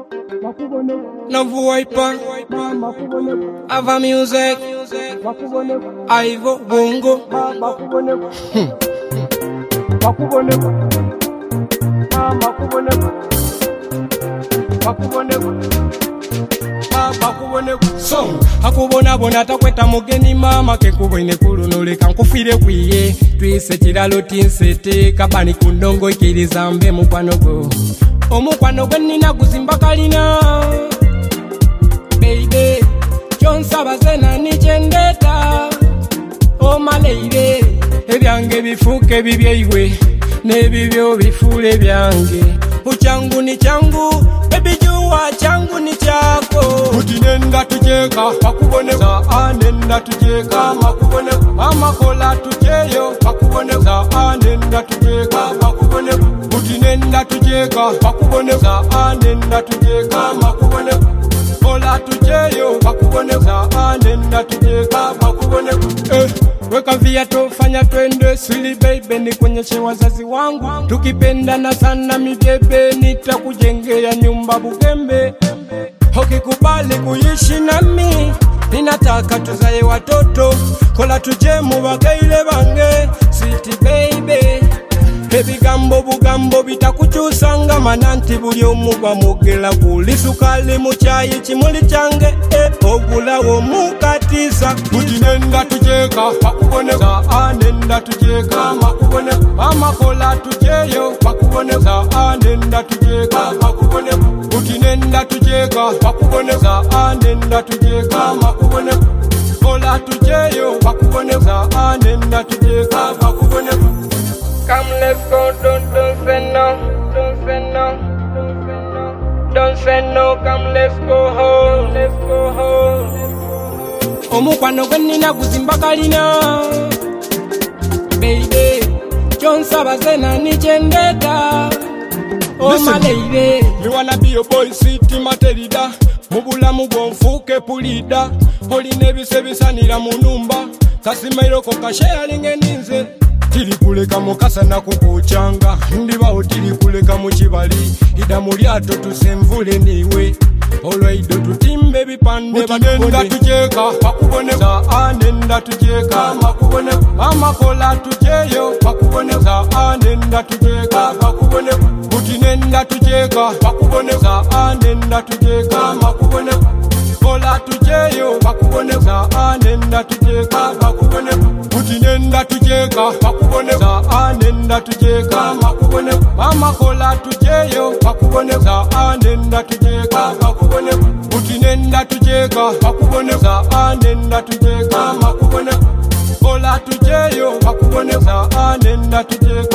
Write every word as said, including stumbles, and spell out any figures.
Novo Wiper, Ava Music, Ivo Bongo. So, akubona bona takweta mugeni mama ke kubwine kulunulika nkufire kwiye twise kiralo tinsete kabani kundongo ikiriza mbe mukwano go omukwano gwe nina guzimba kalina baby chonsaba zena nichendeta o maleire ebyange bifuke bibyeiwe nebibyo bifule byange uchangu ni changu baby juwa changu ni chako utinenda tujeka pakuboneza anenda tujeka makubone mama kola tujeyo pakuboneza anenda tujeka pakubone utinenda tujeka pakuboneza anenda tujeka makubone kola tujeyo pakuboneza anenda tujeka makubone eh weka viatu fanya twende sweet baby ni kwenyeshe wazazi wangu tukipendana sana mibebe nitakujengea nyumba Bugembe ukikubali kuishi nami ninataka tuzae watoto kola tuje mu bagaile bange sweet baby ebigambo bugambo bitakuchusanga mananti buli omugwa mugela kulisukali mu cyayi kimuli cyange obulawo mukatisa utinenda tujeka pakuboneza anenda tujeka makubone mama kola tujeyo pakuboneza anenda tujeka makubone utinenda tujeka pakuboneza anenda tujeka makubone kola tujeyo pakuboneza anenda tujeka makubone. Come, let's go, don't, don't say no, don't say no, don't say no, don't say no, come, let's go home, let's go home. Omukwano gwe nina guzimba kalina baby, chonsaba zena nichendeta oh my lady. Me wanna be your boy, city materida mubulamu gonfuke pulida oline bisebisanira munumba kasimairoko kasharinge ninze tiri kuleka mukasa na kukuchanga ndibaho tiri kuleka mukibali ida mulyato tusemvule niwe olwaido tutimbe bipande banenda tujeka pakuboneza anenda tujeka makubone mama kola tujeyo pakuboneza anenda tujeka makubone utinenda tujeka pakuboneza anenda tujeka makubone kola tujeyo pakuboneza anenda tujeka makubone utinenda tujeka pakuboneza anenda tujeka makubone mama kola tujeyo pakuboneza anenda tujeka makubone utinenda tujeka pakuboneza anenda tujeka makubone kola tujeyo pakuboneza anenda tujeka